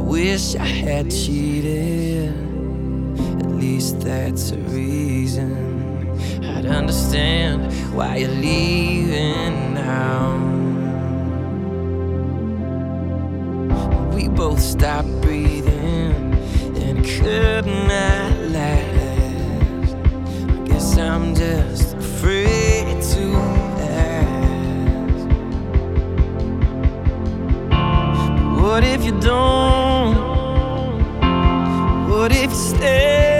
Wish I had cheated. At least that's a reason. I'd understand why you're leaving now. We both stopped breathing, and it could not last. I guess I'm just afraid to ask. What if you don't? What if you stay?